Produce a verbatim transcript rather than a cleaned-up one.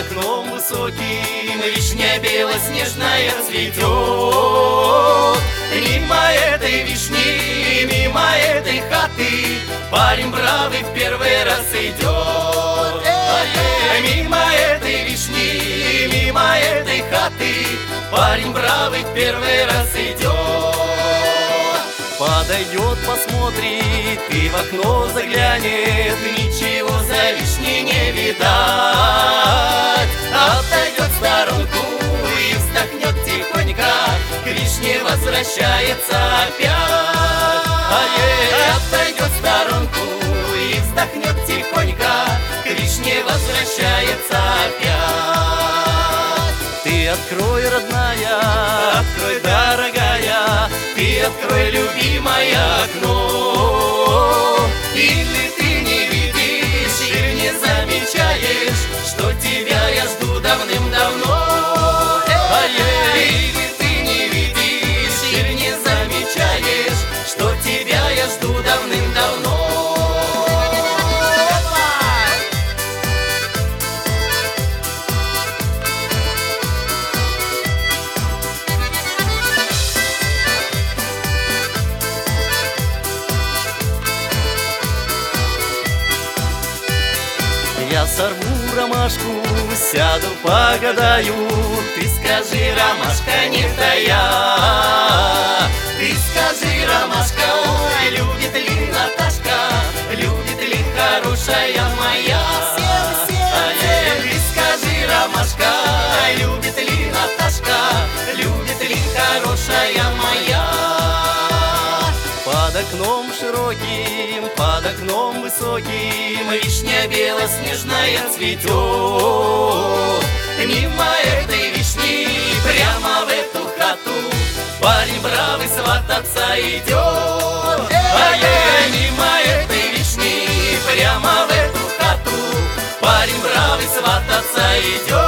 окном высоким вишня белоснежная цветет. Мимо этой вишни, мимо этой хаты парень бравый в первый раз идет. Мимо этой вишни, мимо этой хаты парень бравый в первый раз идет. Подойдет, посмотрит и в окно заглянет, ничего за вишней не видать. Отойдет в сторонку и вздохнет тихонько, к вишне возвращается опять. Отойдет в сторонку и вздохнет тихонько, к вишне возвращается опять. Ты открой, родная, открой, дорогая, ты открой, любимое окно. Или ты не видишь, или не замечаешь, что тебя я жду давным-давно. Или ты не видишь, или не замечаешь, что тебя я жду давным-давно. Я сорву ромашку, сяду, погадаю. Ты скажи, ромашка, не тая. Ты скажи, ромашка, ой, любит ли Наташка, любит ли хорошая моя? Ты скажи, ромашка, любит ли Наташка, любит ли хорошая моя? Под окном широким, под окном высоким вишня белоснежная цветет. Мимо этой вишни, прямо в эту хату парень бравый свататься идет. А мимо этой вишни, прямо в эту хату парень бравый свататься идет.